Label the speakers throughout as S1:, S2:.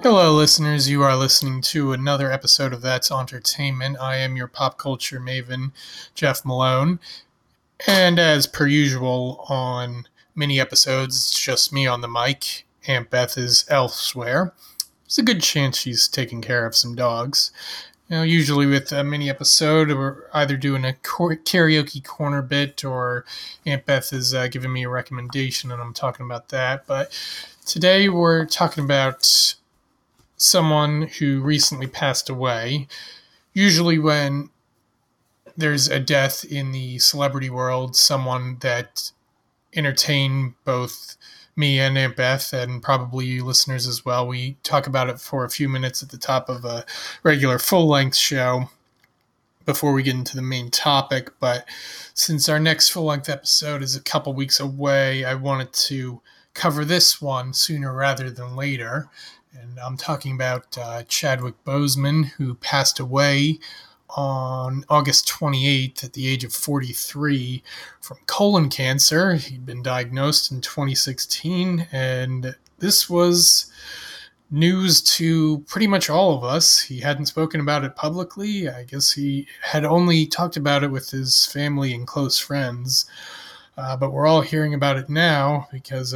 S1: Hello, listeners. You are listening to another episode of That's Entertainment. I am your pop culture maven, Jeff Malone. And as per usual on many episodes, it's just me on the mic. Aunt Beth is elsewhere. There's a good chance she's taking care of some dogs. Usually with a mini episode, we're either doing a karaoke corner bit or Aunt Beth is giving me a recommendation and I'm talking about that. But today we're talking about someone who recently passed away. Usually, when there's a death in the celebrity world, someone that entertained both me and Aunt Beth, and probably you listeners as well, we talk about it for a few minutes at the top of a regular full length show before we get into the main topic. But since our next full length episode is a couple weeks away, I wanted to cover this one sooner rather than later. And I'm talking about Chadwick Boseman, who passed away on August 28th at the age of 43 from colon cancer. He'd been diagnosed in 2016, and this was news to pretty much all of us. He hadn't spoken about it publicly. I guess he had only talked about it with his family and close friends. But we're all hearing about it now because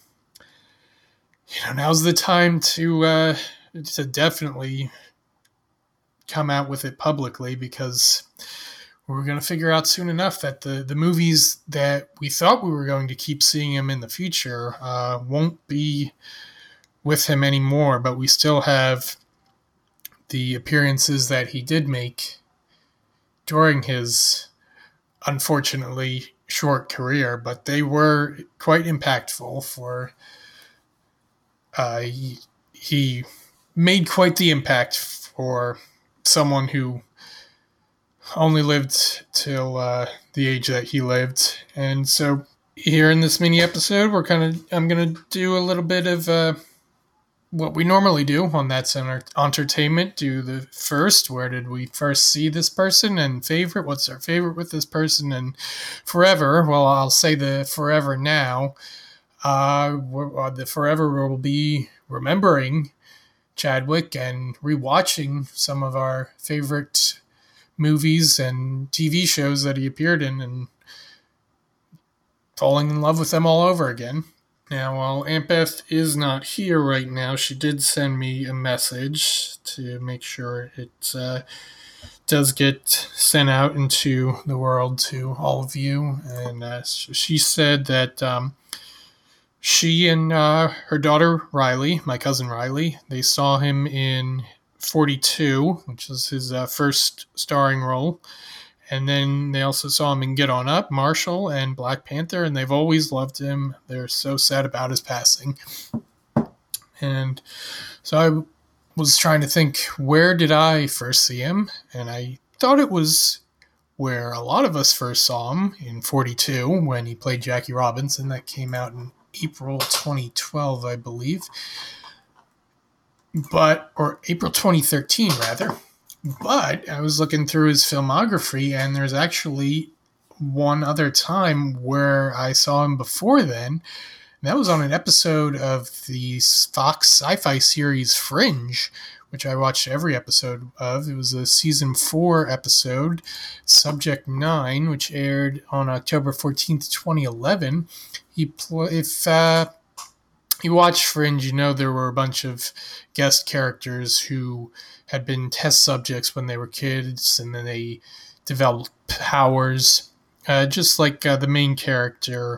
S1: now's the time to definitely come out with it publicly, because we're going to figure out soon enough that the movies that we thought we were going to keep seeing him in the future won't be with him anymore, but we still have the appearances that he did make during his unfortunately short career, but they were quite impactful for he made quite the impact for someone who only lived till the age that he lived. And so here in this mini episode, I'm going to do a little bit of what we normally do on That's Entertainment. Do the first, where did we first see this person, and favorite, what's our favorite with this person, and forever. Well, I'll say the forever now. The forever will be remembering Chadwick and rewatching some of our favorite movies and TV shows that he appeared in and falling in love with them all over again. Now, while Aunt Beth is not here right now, she did send me a message to make sure it does get sent out into the world to all of you. And she said that she and her daughter Riley, my cousin Riley, they saw him in 42, which was his first starring role. And then they also saw him in Get On Up, Marshall, and Black Panther, and they've always loved him. They're so sad about his passing. And so I was trying to think, where did I first see him? And I thought it was where a lot of us first saw him, in 42, when he played Jackie Robinson. That came out in April 2012, I believe. Or April 2013, rather. But I was looking through his filmography, and there's actually one other time where I saw him before then. And that was on an episode of the Fox sci-fi series Fringe, which I watched every episode of. It was a season 4 episode, Subject 9, which aired on October 14th, 2011. If you watch Fringe, there were a bunch of guest characters who had been test subjects when they were kids, and then they developed powers, just like the main character,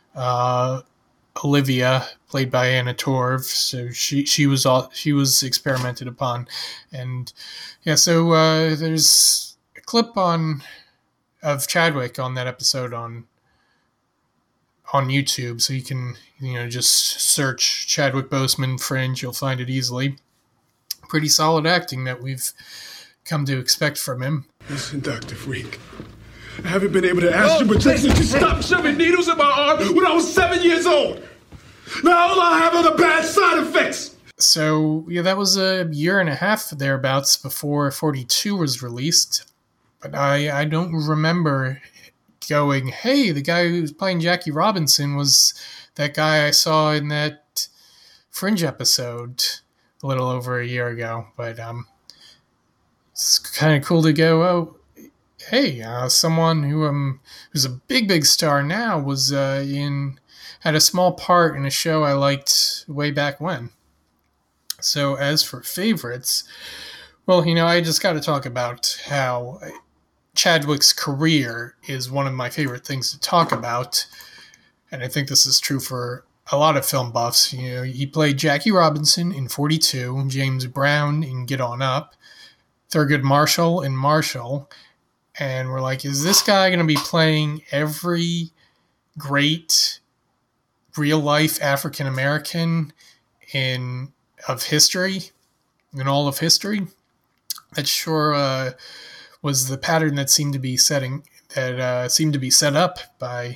S1: Olivia, played by Anna Torv. So she was experimented upon, and so there's a clip of Chadwick on that episode on YouTube, so you can just search Chadwick Boseman Fringe. You'll find it easily. Pretty solid acting that we've come to expect from him.
S2: Listen, Dr. Freak, I haven't been able to ask you, but Jason, you stopped shoving needles in my arm when I was 7 years old. Now all I have are the bad side effects.
S1: So that was a year and a half thereabouts before 42 was released. But I don't remember going, hey, the guy who's playing Jackie Robinson was that guy I saw in that Fringe episode. a little over a year ago. But it's kind of cool to go, oh, hey, someone who's a big star now was had a small part in a show I liked way back when. So as for favorites, well, I just got to talk about how Chadwick's career is one of my favorite things to talk about, and I think this is true for a lot of film buffs. He played Jackie Robinson in 42, James Brown in Get On Up, Thurgood Marshall in Marshall, and we're like, is this guy going to be playing every great real-life African American of history, in all of history? That sure was the pattern that seemed to be set up by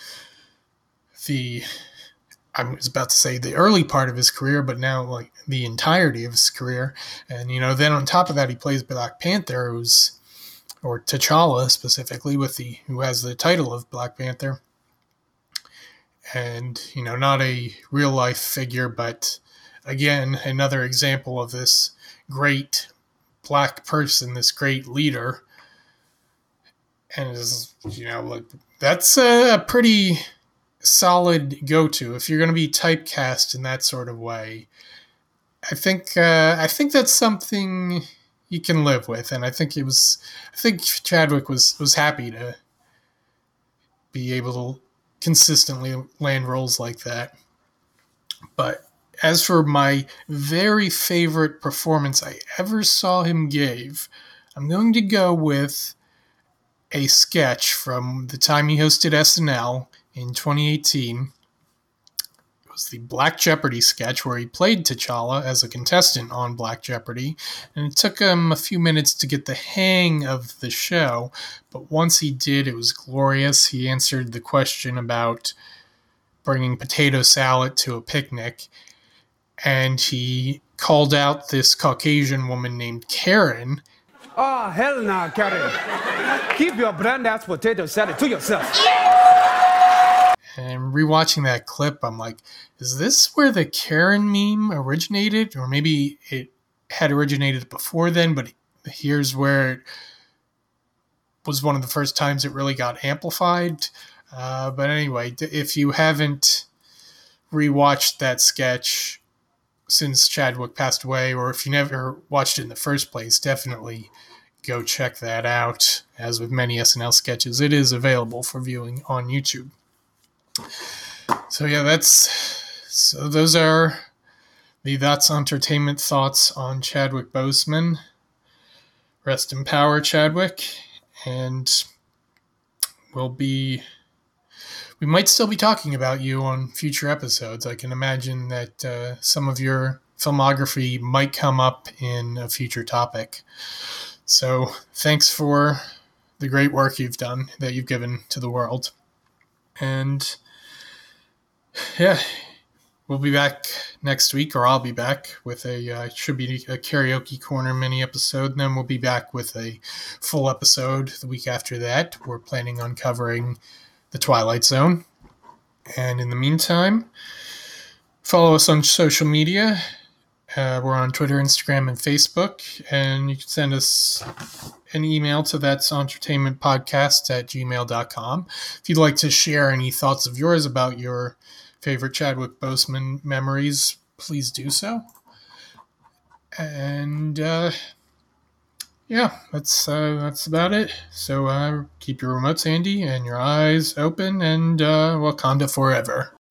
S1: I was about to say the early part of his career, but now like the entirety of his career. And then on top of that, he plays Black Panther, or T'Challa specifically, who has the title of Black Panther. And not a real life figure, but again, another example of this great black person, this great leader. And that's a pretty solid go-to if you're going to be typecast in that sort of way. I think that's something you can live with, and I think Chadwick was happy to be able to consistently land roles like that. But as for my very favorite performance I ever saw him give, I'm going to go with a sketch from the time he hosted SNL in 2018. It was the Black Jeopardy sketch where he played T'Challa as a contestant on Black Jeopardy, and it took him a few minutes to get the hang of the show, but once he did, it was glorious. He answered the question about bringing potato salad to a picnic, and he called out this Caucasian woman named Karen.
S3: Oh, hell no, Karen. Keep your brand-ass potato salad to yourself.
S1: And rewatching that clip, I'm like, is this where the Karen meme originated? Or maybe it had originated before then, but here's where it was one of the first times it really got amplified. But anyway, if you haven't rewatched that sketch since Chadwick passed away, or if you never watched it in the first place, definitely go check that out. As with many SNL sketches, it is available for viewing on YouTube. So yeah, those are the That's Entertainment thoughts on Chadwick Boseman. Rest in power, Chadwick. And we might still be talking about you on future episodes. I can imagine that some of your filmography might come up in a future topic. So thanks for the great work you've done, that you've given to the world. And yeah, we'll be back next week, or I'll be back with should be a karaoke corner mini episode. And then we'll be back with a full episode the week after that. We're planning on covering The Twilight Zone. And in the meantime, follow us on social media. We're on Twitter, Instagram, and Facebook. And you can send us an email to that'sentertainmentpodcast@gmail.com. If you'd like to share any thoughts of yours about your favorite Chadwick Boseman memories, please do so. And yeah, that's about it. So keep your remotes handy and your eyes open, and Wakanda forever.